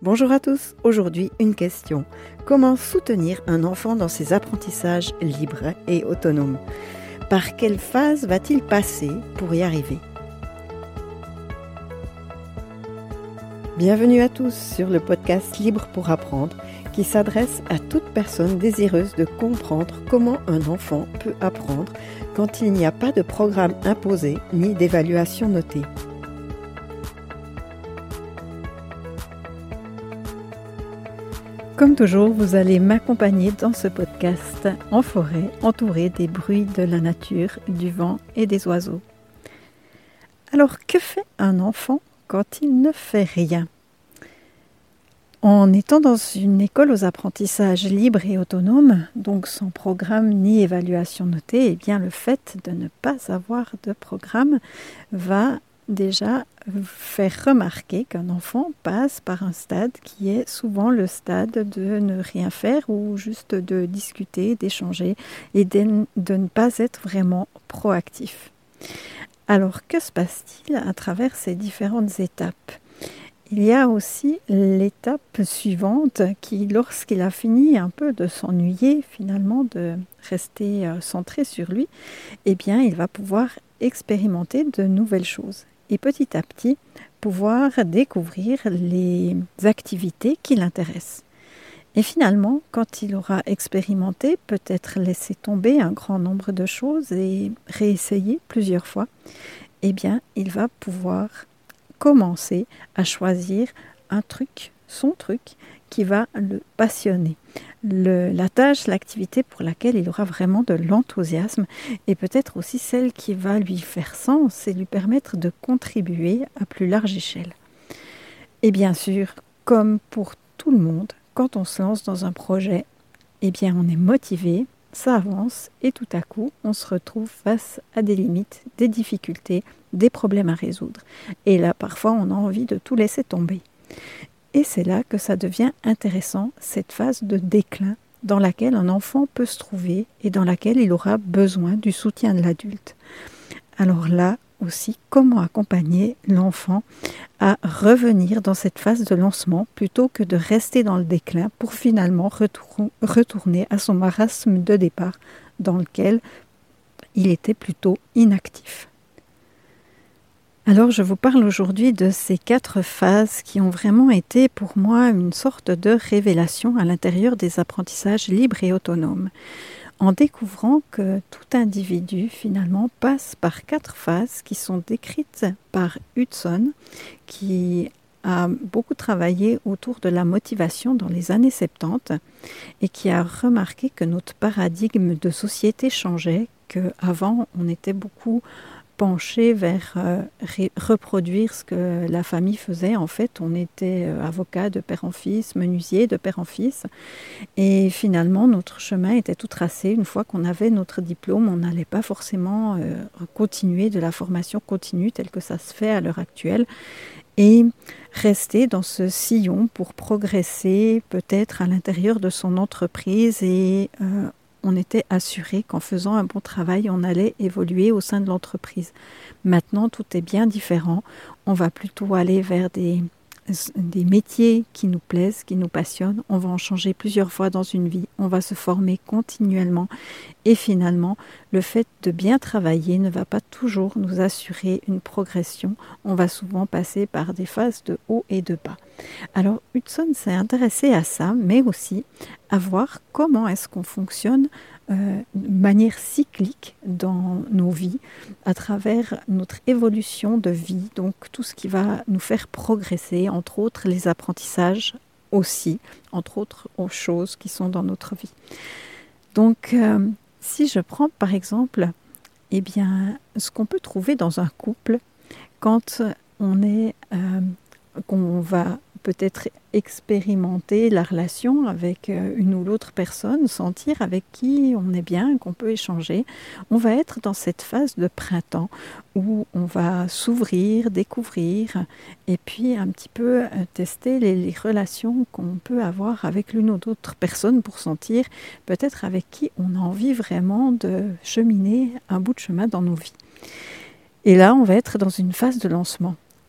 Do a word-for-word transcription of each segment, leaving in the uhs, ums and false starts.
Bonjour à tous, aujourd'hui une question. Comment soutenir un enfant dans ses apprentissages libres et autonomes? Par quelle phase va-t-il passer pour y arriver? Bienvenue à tous sur le podcast Libre pour apprendre qui s'adresse à toute personne désireuse de comprendre comment un enfant peut apprendre quand il n'y a pas de programme imposé ni d'évaluation notée. Comme toujours, vous allez m'accompagner dans ce podcast en forêt, entouré des bruits de la nature, du vent et des oiseaux. Alors, que fait un enfant quand il ne fait rien? En étant dans une école aux apprentissages libres et autonomes, donc sans programme ni évaluation notée, eh bien le fait de ne pas avoir de programme va déjà faire remarquer qu'un enfant passe par un stade qui est souvent le stade de ne rien faire ou juste de discuter, d'échanger et de, de ne pas être vraiment proactif. Alors que se passe-t-il à travers ces différentes étapes ? Il y a aussi l'étape suivante qui, lorsqu'il a fini un peu de s'ennuyer, finalement de rester centré sur lui, eh bien il va pouvoir expérimenter de nouvelles choses. Et petit à petit, pouvoir découvrir les activités qui l'intéressent. Et finalement, quand il aura expérimenté, peut-être laissé tomber un grand nombre de choses et réessayer plusieurs fois, eh bien, il va pouvoir commencer à choisir un truc, son truc, qui va le passionner. Le, la tâche, l'activité pour laquelle il aura vraiment de l'enthousiasme et peut-être aussi celle qui va lui faire sens et lui permettre de contribuer à plus large échelle. Et bien sûr, comme pour tout le monde, quand on se lance dans un projet, eh bien on est motivé, ça avance et tout à coup, on se retrouve face à des limites, des difficultés, des problèmes à résoudre. Et là, parfois, on a envie de tout laisser tomber. Et c'est là que ça devient intéressant, cette phase de déclin dans laquelle un enfant peut se trouver et dans laquelle il aura besoin du soutien de l'adulte. Alors là aussi, comment accompagner l'enfant à revenir dans cette phase de lancement plutôt que de rester dans le déclin pour finalement retour- retourner à son marasme de départ dans lequel il était plutôt inactif. Alors je vous parle aujourd'hui de ces quatre phases qui ont vraiment été pour moi une sorte de révélation à l'intérieur des apprentissages libres et autonomes, en découvrant que tout individu finalement passe par quatre phases qui sont décrites par Hudson, qui a beaucoup travaillé autour de la motivation dans les années soixante-dix et qui a remarqué que notre paradigme de société changeait, qu'avant on était beaucoup penché vers euh, ré- reproduire ce que la famille faisait. En fait, on était euh, avocat de père en fils, menuisier de père en fils. Et finalement, notre chemin était tout tracé. Une fois qu'on avait notre diplôme, on n'allait pas forcément euh, continuer de la formation continue telle que ça se fait à l'heure actuelle. Et rester dans ce sillon pour progresser peut-être à l'intérieur de son entreprise et euh, on était assuré qu'en faisant un bon travail, on allait évoluer au sein de l'entreprise. Maintenant, tout est bien différent. On va plutôt aller vers des, des métiers qui nous plaisent, qui nous passionnent. On va en changer plusieurs fois dans une vie. On va se former continuellement. Et finalement, le fait de bien travailler ne va pas toujours nous assurer une progression. On va souvent passer par des phases de haut et de bas. Alors, Hudson s'est intéressé à ça, mais aussi à voir comment est-ce qu'on fonctionne euh, de manière cyclique dans nos vies, à travers notre évolution de vie, donc tout ce qui va nous faire progresser, entre autres les apprentissages aussi, entre autres aux choses qui sont dans notre vie. Donc, euh, si je prends par exemple, eh bien, ce qu'on peut trouver dans un couple quand on est, euh, qu'on va peut-être expérimenter la relation avec une ou l'autre personne, sentir avec qui on est bien, qu'on peut échanger. On va être dans cette phase de printemps où on va s'ouvrir, découvrir et puis un petit peu tester les, les relations qu'on peut avoir avec l'une ou l'autre personne pour sentir peut-être avec qui on a envie vraiment de cheminer un bout de chemin dans nos vies. Et là, on va être dans une phase de lancement.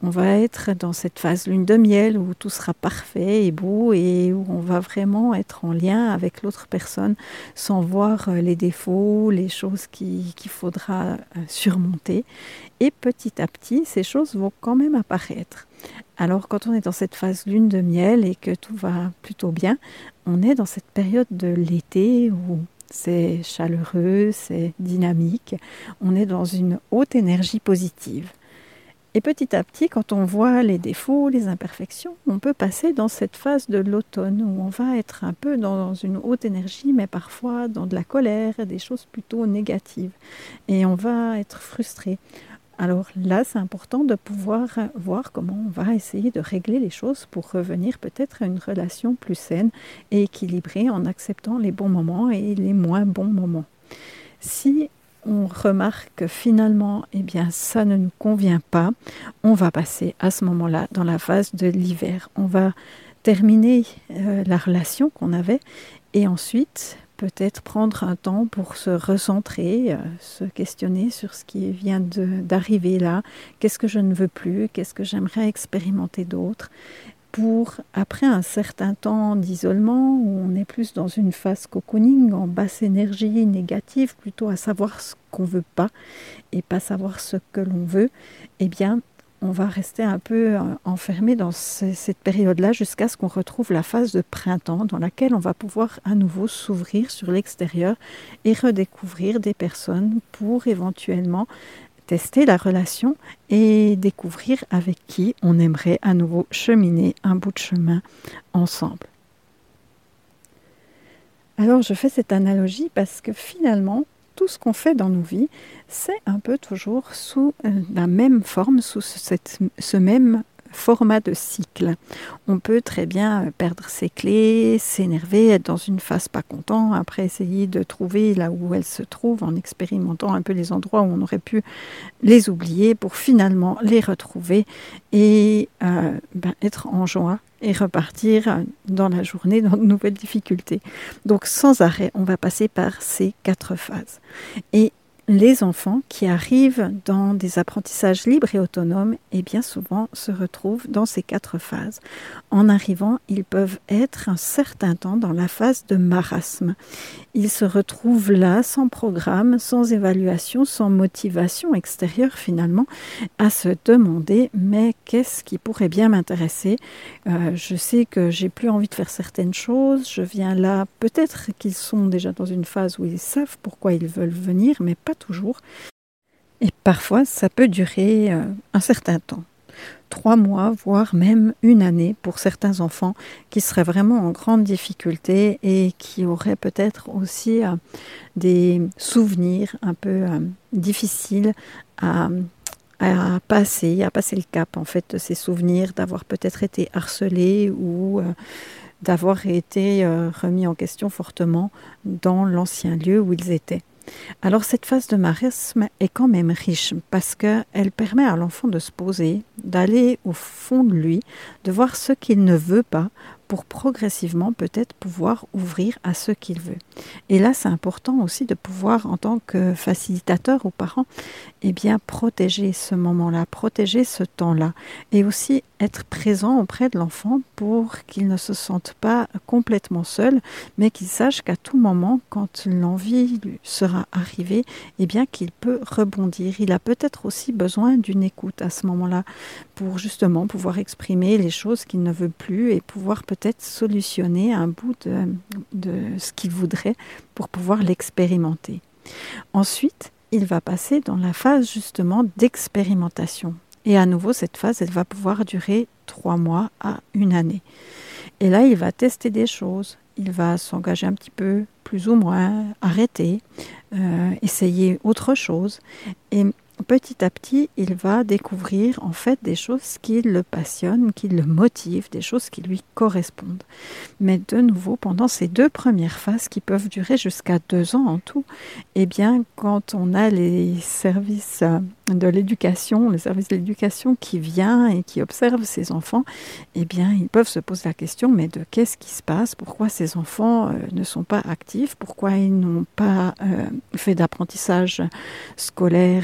On va être dans cette phase lune de miel où tout sera parfait et beau et où on va vraiment être en lien avec l'autre personne sans voir les défauts, les choses qui, qu'il faudra surmonter. Et petit à petit, ces choses vont quand même apparaître. Alors quand on est dans cette phase lune de miel et que tout va plutôt bien, on est dans cette période de l'été où c'est chaleureux, c'est dynamique, on est dans une haute énergie positive. Et petit à petit, quand on voit les défauts, les imperfections, on peut passer dans cette phase de l'automne où on va être un peu dans une haute énergie, mais parfois dans de la colère, des choses plutôt négatives. Et on va être frustré. Alors là, c'est important de pouvoir voir comment on va essayer de régler les choses pour revenir peut-être à une relation plus saine et équilibrée en acceptant les bons moments et les moins bons moments. Si on remarque que finalement, eh bien, ça ne nous convient pas, on va passer à ce moment-là dans la phase de l'hiver. On va terminer euh, la relation qu'on avait et ensuite peut-être prendre un temps pour se recentrer, euh, se questionner sur ce qui vient de, d'arriver là, qu'est-ce que je ne veux plus, qu'est-ce que j'aimerais expérimenter d'autre, pour, après un certain temps d'isolement, où on est plus dans une phase cocooning, en basse énergie négative, plutôt à savoir ce qu'on ne veut pas et pas savoir ce que l'on veut, eh bien, on va rester un peu enfermé dans ce, cette période-là jusqu'à ce qu'on retrouve la phase de printemps dans laquelle on va pouvoir à nouveau s'ouvrir sur l'extérieur et redécouvrir des personnes pour éventuellement tester la relation et découvrir avec qui on aimerait à nouveau cheminer un bout de chemin ensemble. Alors je fais cette analogie parce que finalement, tout ce qu'on fait dans nos vies, c'est un peu toujours sous la même forme, sous cette, ce même format de cycle. On peut très bien perdre ses clés, s'énerver, être dans une phase pas content, après essayer de trouver là où elles se trouvent en expérimentant un peu les endroits où on aurait pu les oublier pour finalement les retrouver et euh, ben, être en joie et repartir dans la journée dans de nouvelles difficultés. Donc sans arrêt, on va passer par ces quatre phases. Et les enfants qui arrivent dans des apprentissages libres et autonomes, et bien souvent se retrouvent dans ces quatre phases. En arrivant, ils peuvent être un certain temps dans la phase de marasme. Ils se retrouvent là, sans programme, sans évaluation, sans motivation extérieure finalement, à se demander « mais qu'est-ce qui pourrait bien m'intéresser euh, Je sais que j'ai plus envie de faire certaines choses, je viens là, peut-être qu'ils sont déjà dans une phase où ils savent pourquoi ils veulent venir, mais pas toujours. Et parfois, ça peut durer euh, un certain temps. Trois mois, voire même une année pour certains enfants qui seraient vraiment en grande difficulté et qui auraient peut-être aussi euh, des souvenirs un peu euh, difficiles à, à passer, à passer le cap en fait de ces souvenirs, d'avoir peut-être été harcelés ou euh, d'avoir été euh, remis en question fortement dans l'ancien lieu où ils étaient. Alors cette phase de marasme est quand même riche parce qu'elle permet à l'enfant de se poser, d'aller au fond de lui, de voir ce qu'il ne veut pas pour progressivement peut-être pouvoir ouvrir à ce qu'il veut. Et là, c'est important aussi de pouvoir, en tant que facilitateur ou parent, eh bien, protéger ce moment-là, protéger ce temps-là et aussi être présent auprès de l'enfant pour qu'il ne se sente pas complètement seul, mais qu'il sache qu'à tout moment, quand l'envie sera arrivée, eh bien, qu'il peut rebondir. Il a peut-être aussi besoin d'une écoute à ce moment-là pour justement pouvoir exprimer les choses qu'il ne veut plus et pouvoir peut-être solutionner un bout de, de ce qu'il voudrait pour pouvoir l'expérimenter. Ensuite, il va passer dans la phase justement d'expérimentation. Et à nouveau, cette phase, elle va pouvoir durer trois mois à une année. Et là, il va tester des choses. Il va s'engager un petit peu, plus ou moins, arrêter, euh, essayer autre chose. Et petit à petit, il va découvrir en fait des choses qui le passionnent, qui le motivent, des choses qui lui correspondent. Mais de nouveau, pendant ces deux premières phases qui peuvent durer jusqu'à deux ans en tout, eh bien, quand on a les services de l'éducation, les services de l'éducation qui vient et qui observent ces enfants, eh bien, ils peuvent se poser la question, mais de qu'est-ce qui se passe? Pourquoi ces enfants euh, ne sont pas actifs? Pourquoi ils n'ont pas euh, fait d'apprentissage scolaire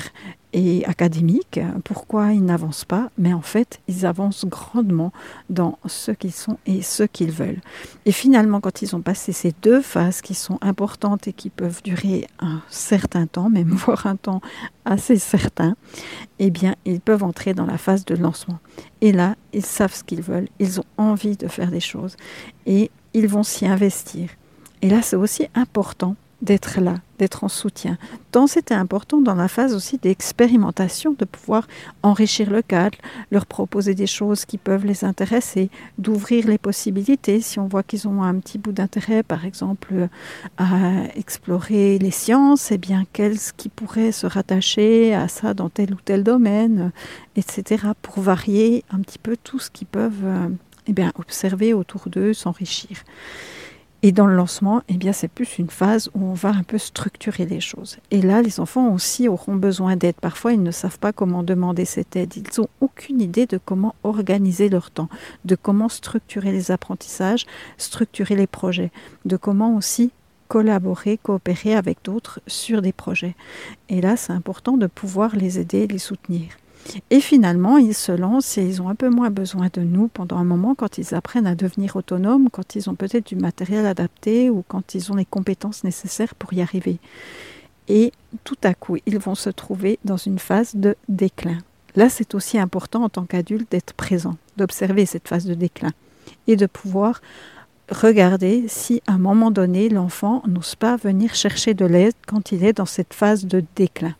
et académiques. Pourquoi ils n'avancent pas? Mais en fait, ils avancent grandement dans ce qu'ils sont et ce qu'ils veulent. Et finalement, quand ils ont passé ces deux phases qui sont importantes et qui peuvent durer un certain temps, même voire un temps assez certain, eh bien, ils peuvent entrer dans la phase de lancement. Et là, ils savent ce qu'ils veulent, ils ont envie de faire des choses et ils vont s'y investir. Et là, c'est aussi important d'être là, d'être en soutien. Tant c'était important dans la phase aussi d'expérimentation, de pouvoir enrichir le cadre, leur proposer des choses qui peuvent les intéresser, d'ouvrir les possibilités. Si on voit qu'ils ont un petit bout d'intérêt, par exemple, à explorer les sciences, eh bien, qu'est-ce qui pourrait se rattacher à ça dans tel ou tel domaine, et cetera, pour varier un petit peu tout ce qu'ils peuvent eh bien, observer autour d'eux, s'enrichir. Et dans le lancement, eh bien, c'est plus une phase où on va un peu structurer les choses. Et là, les enfants aussi auront besoin d'aide. Parfois, ils ne savent pas comment demander cette aide. Ils n'ont aucune idée de comment organiser leur temps, de comment structurer les apprentissages, structurer les projets, de comment aussi collaborer, coopérer avec d'autres sur des projets. Et là, c'est important de pouvoir les aider, les soutenir. Et finalement, ils se lancent et ils ont un peu moins besoin de nous pendant un moment quand ils apprennent à devenir autonomes, quand ils ont peut-être du matériel adapté ou quand ils ont les compétences nécessaires pour y arriver. Et tout à coup, ils vont se trouver dans une phase de déclin. Là, c'est aussi important en tant qu'adulte d'être présent, d'observer cette phase de déclin et de pouvoir regarder si à un moment donné, l'enfant n'ose pas venir chercher de l'aide quand il est dans cette phase de déclin.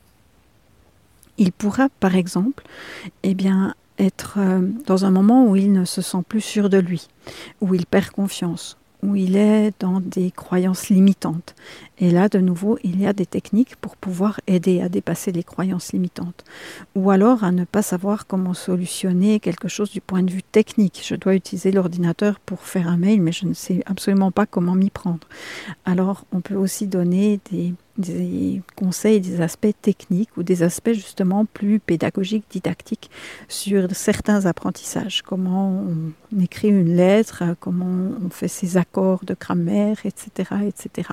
Il pourra, par exemple, eh bien, être euh, dans un moment où il ne se sent plus sûr de lui, où il perd confiance, où il est dans des croyances limitantes. Et là, de nouveau, il y a des techniques pour pouvoir aider à dépasser les croyances limitantes. Ou alors à ne pas savoir comment solutionner quelque chose du point de vue technique. Je dois utiliser l'ordinateur pour faire un mail, mais je ne sais absolument pas comment m'y prendre. Alors, on peut aussi donner des, des conseils, des aspects techniques ou des aspects justement plus pédagogiques, didactiques sur certains apprentissages. Comment on écrit une lettre, comment on fait ses accords de grammaire, et cetera, et cetera.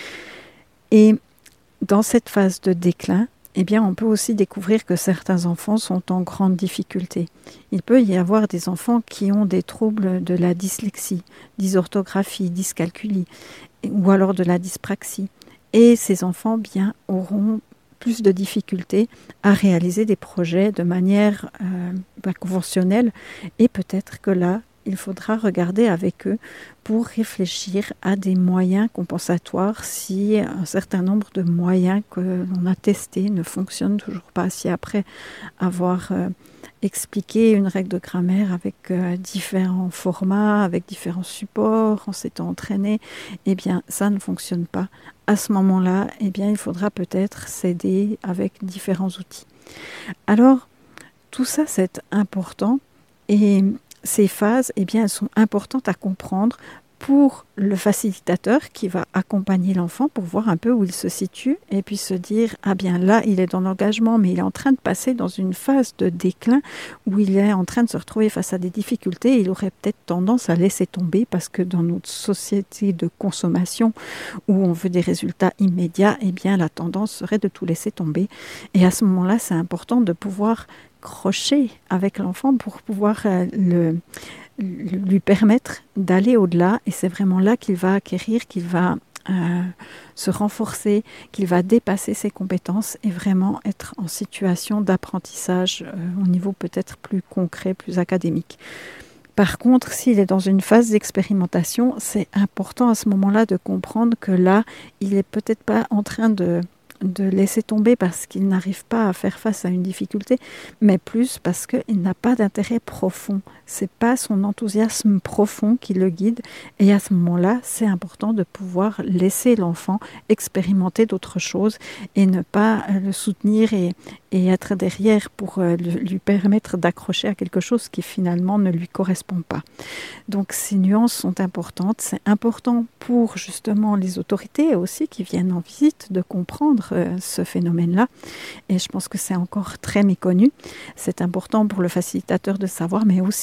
Et dans cette phase de déclin, eh bien, on peut aussi découvrir que certains enfants sont en grande difficulté. Il peut y avoir des enfants qui ont des troubles de la dyslexie, dysorthographie, dyscalculie, ou alors de la dyspraxie. Et ces enfants, bien, auront plus de difficultés à réaliser des projets de manière euh, ben, conventionnelle. Et peut-être que là, il faudra regarder avec eux pour réfléchir à des moyens compensatoires si un certain nombre de moyens que l'on a testés ne fonctionnent toujours pas. Si après avoir euh, expliqué une règle de grammaire avec euh, différents formats, avec différents supports, en s'étant entraîné, eh bien ça ne fonctionne pas. À ce moment-là, eh bien il faudra peut-être s'aider avec différents outils. Alors, tout ça c'est important et ces phases, eh bien, elles sont importantes à comprendre pour le facilitateur qui va accompagner l'enfant pour voir un peu où il se situe et puis se dire, ah bien là, il est dans l'engagement, mais il est en train de passer dans une phase de déclin où il est en train de se retrouver face à des difficultés. Il aurait peut-être tendance à laisser tomber parce que dans notre société de consommation où on veut des résultats immédiats, eh bien, la tendance serait de tout laisser tomber. Et à ce moment-là, c'est important de pouvoir crocher avec l'enfant pour pouvoir euh, le, lui permettre d'aller au-delà. Et c'est vraiment là qu'il va acquérir, qu'il va euh, se renforcer, qu'il va dépasser ses compétences et vraiment être en situation d'apprentissage euh, au niveau peut-être plus concret, plus académique. Par contre, s'il est dans une phase d'expérimentation, c'est important à ce moment-là de comprendre que là, il n'est peut-être pas en train de de laisser tomber parce qu'il n'arrive pas à faire face à une difficulté, mais plus parce qu'il n'a pas d'intérêt profond. C'est pas son enthousiasme profond qui le guide. Et à ce moment-là, c'est important de pouvoir laisser l'enfant expérimenter d'autres choses et ne pas le soutenir et, et être derrière pour le, lui permettre d'accrocher à quelque chose qui finalement ne lui correspond pas. Donc ces nuances sont importantes. C'est important pour justement les autorités aussi qui viennent en visite de comprendre ce phénomène-là. Et je pense que c'est encore très méconnu. C'est important pour le facilitateur de savoir, mais aussi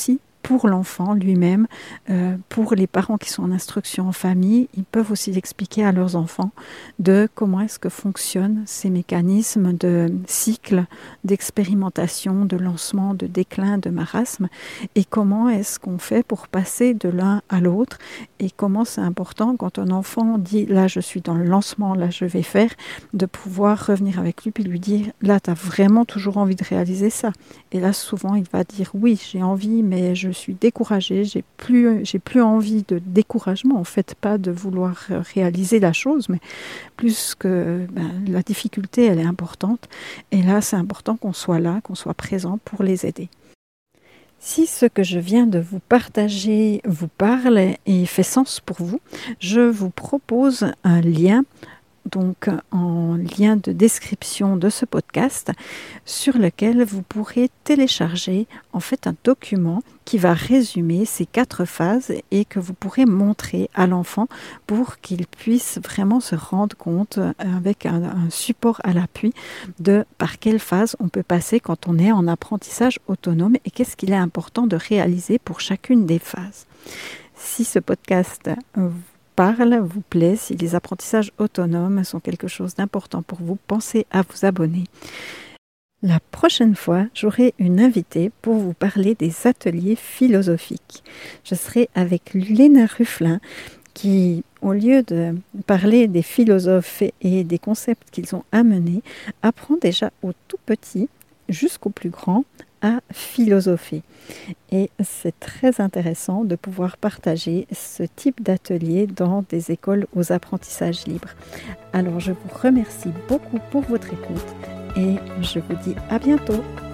pour l'enfant lui-même, euh, pour les parents qui sont en instruction en famille, ils peuvent aussi expliquer à leurs enfants de comment est-ce que fonctionnent ces mécanismes de cycle, d'expérimentation, de lancement, de déclin, de marasme, et comment est-ce qu'on fait pour passer de l'un à l'autre, et comment c'est important quand un enfant dit « là je suis dans le lancement, là je vais faire », de pouvoir revenir avec lui puis lui dire « là tu as vraiment toujours envie de réaliser ça ». Et là souvent il va dire « oui j'ai envie mais je suis découragé, j'ai plus, j'ai plus envie de découragement en fait, pas de vouloir réaliser la chose, mais plus que ben, la difficulté elle est importante et là c'est important qu'on soit là, qu'on soit présent pour les aider. » Si ce que je viens de vous partager vous parle et fait sens pour vous, je vous propose un lien, donc en lien de description de ce podcast, sur lequel vous pourrez télécharger en fait un document qui va résumer ces quatre phases et que vous pourrez montrer à l'enfant pour qu'il puisse vraiment se rendre compte avec un, un support à l'appui de par quelle phase on peut passer quand on est en apprentissage autonome et qu'est-ce qu'il est important de réaliser pour chacune des phases. Si ce podcast vous parle, vous plaît, si les apprentissages autonomes sont quelque chose d'important pour vous, pensez à vous abonner. La prochaine fois, j'aurai une invitée pour vous parler des ateliers philosophiques. Je serai avec Léna Ruflin qui, au lieu de parler des philosophes et des concepts qu'ils ont amenés, apprend déjà au tout petit jusqu'au plus grand à philosopher. Et c'est très intéressant de pouvoir partager ce type d'atelier dans des écoles aux apprentissages libres. Alors je vous remercie beaucoup pour votre écoute et je vous dis à bientôt.